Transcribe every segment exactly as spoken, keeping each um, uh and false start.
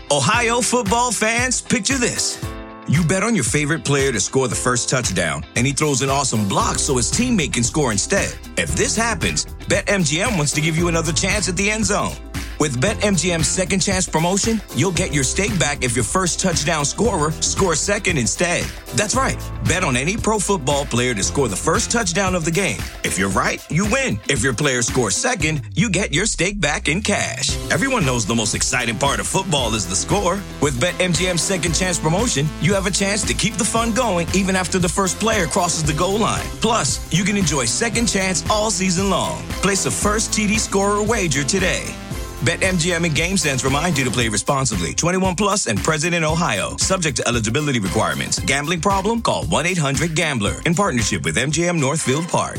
Ohio football fans, picture this. You bet on your favorite player to score the first touchdown, and he throws an awesome block so his teammate can score instead. If this happens, BetMGM wants to give you another chance at the end zone. With BetMGM's Second Chance promotion, you'll get your stake back if your first touchdown scorer scores second instead. That's right. Bet on any pro football player to score the first touchdown of the game. If you're right, you win. If your player scores second, you get your stake back in cash. Everyone knows the most exciting part of football is the score. With BetMGM's Second Chance promotion, you have a chance to keep the fun going even after the first player crosses the goal line. Plus, you can enjoy Second Chance all season long. Place a first T D scorer wager today. BetMGM and GameSense remind you to play responsibly. twenty-one plus and present in Ohio. Subject to eligibility requirements. Gambling problem? Call one eight hundred gambler. In partnership with M G M Northfield Park.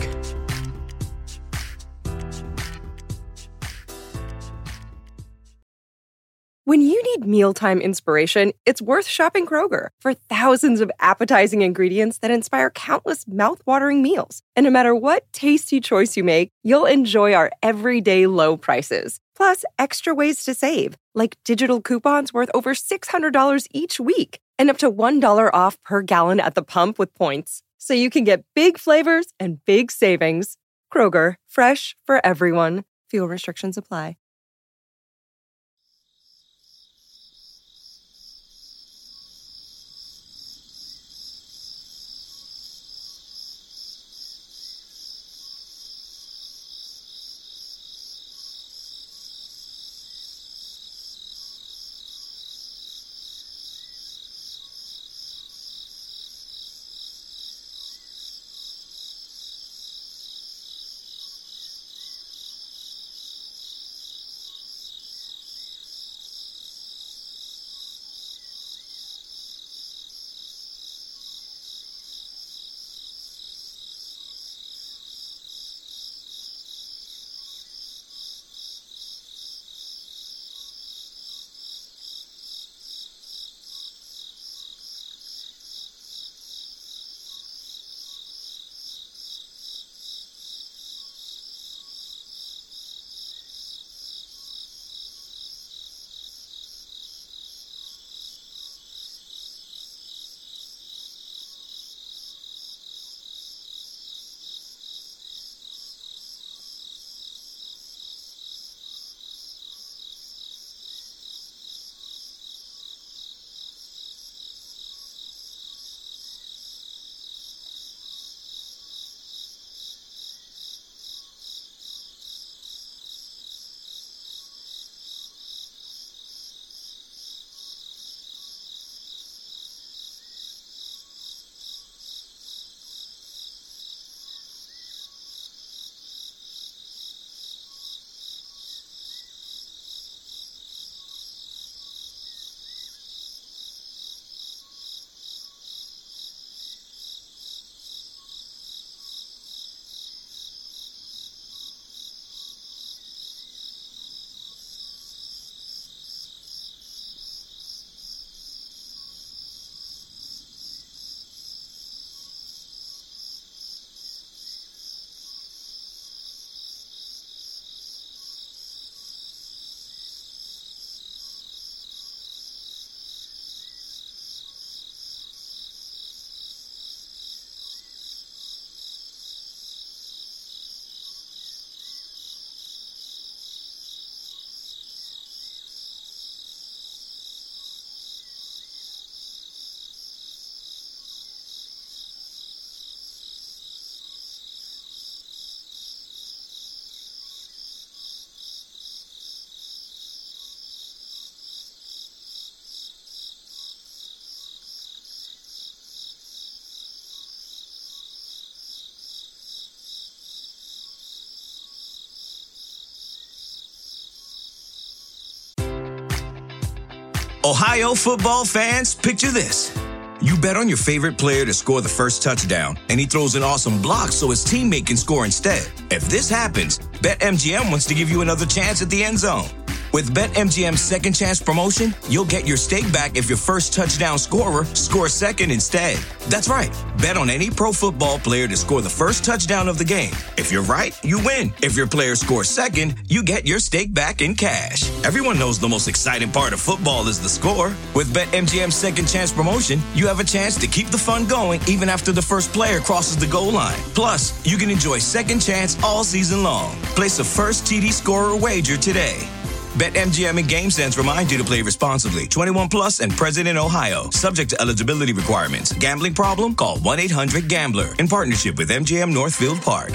When you need mealtime inspiration, it's worth shopping Kroger for thousands of appetizing ingredients that inspire countless mouthwatering meals. And no matter what tasty choice you make, you'll enjoy our everyday low prices. Plus, extra ways to save, like digital coupons worth over six hundred dollars each week and up to one dollar off per gallon at the pump with points. So you can get big flavors and big savings. Kroger, fresh for everyone. Fuel restrictions apply. Ohio football fans, picture this. You bet on your favorite player to score the first touchdown, and he throws an awesome block so his teammate can score instead. If this happens, BetMGM wants to give you another chance at the end zone. With BetMGM's Second Chance promotion, you'll get your stake back if your first touchdown scorer scores second instead. That's right. Bet on any pro football player to score the first touchdown of the game. If you're right, you win. If your player scores second, you get your stake back in cash. Everyone knows the most exciting part of football is the score. With BetMGM's Second Chance promotion, you have a chance to keep the fun going even after the first player crosses the goal line. Plus, you can enjoy Second Chance all season long. Place a first T D scorer wager today. BetMGM and GameSense remind you to play responsibly. twenty-one plus and present in Ohio. Subject to eligibility requirements. Gambling problem? Call one eight hundred gambler. In partnership with M G M Northfield Park.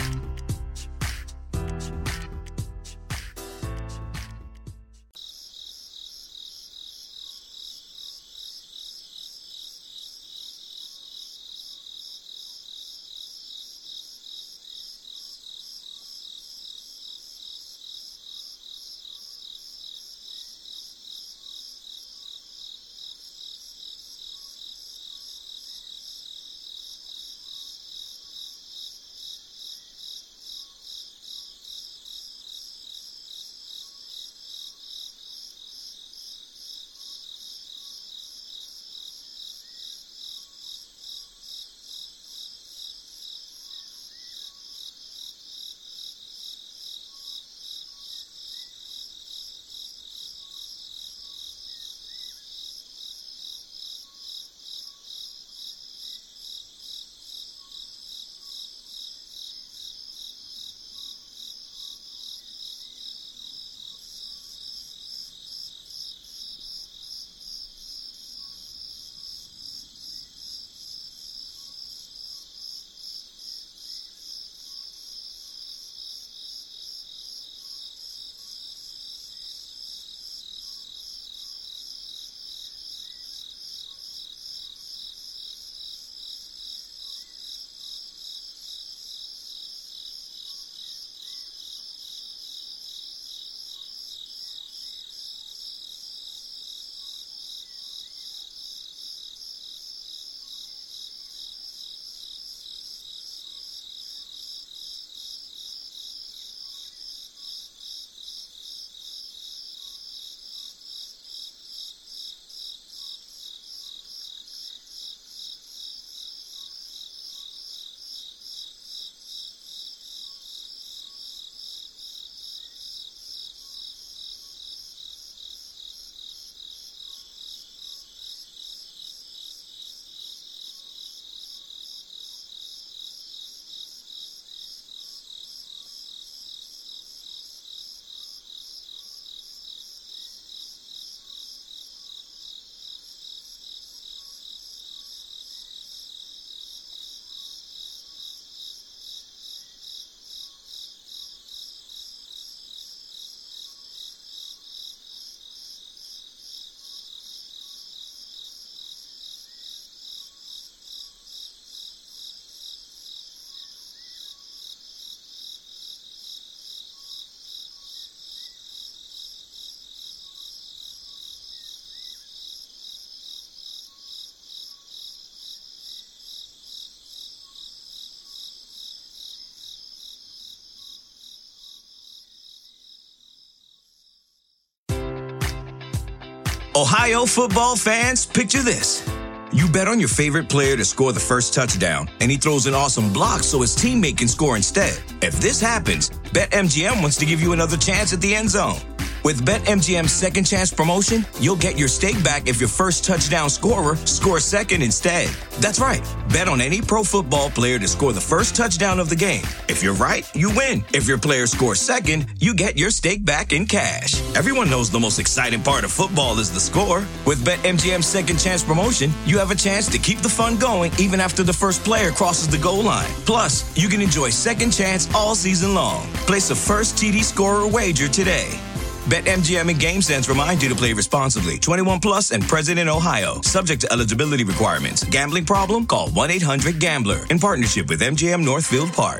Ohio football fans, picture this. You bet on your favorite player to score the first touchdown, and he throws an awesome block so his teammate can score instead. If this happens, BetMGM wants to give you another chance at the end zone. With BetMGM's Second Chance promotion, you'll get your stake back if your first touchdown scorer scores second instead. That's right. Bet on any pro football player to score the first touchdown of the game. If you're right, you win. If your player scores second, you get your stake back in cash. Everyone knows the most exciting part of football is the score. With BetMGM's Second Chance promotion, you have a chance to keep the fun going even after the first player crosses the goal line. Plus, you can enjoy Second Chance all season long. Place a first T D scorer wager today. BetMGM and GameSense remind you to play responsibly. twenty-one plus and present in Ohio. Subject to eligibility requirements. Gambling problem? Call one eight hundred gambler. In partnership with M G M Northfield Park.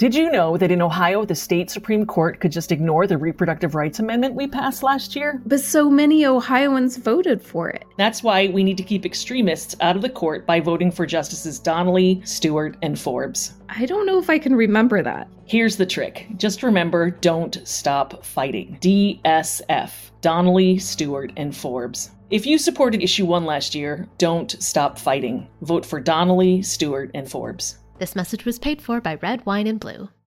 Did you know that in Ohio, the state Supreme Court could just ignore the reproductive rights amendment we passed last year? But so many Ohioans voted for it. That's why we need to keep extremists out of the court by voting for Justices Donnelly, Stewart, and Forbes. I don't know if I can remember that. Here's the trick. Just remember, don't stop fighting. D S F. Donnelly, Stewart, and Forbes. If you supported Issue one last year, don't stop fighting. Vote for Donnelly, Stewart, and Forbes. This message was paid for by Red, Wine, and Blue.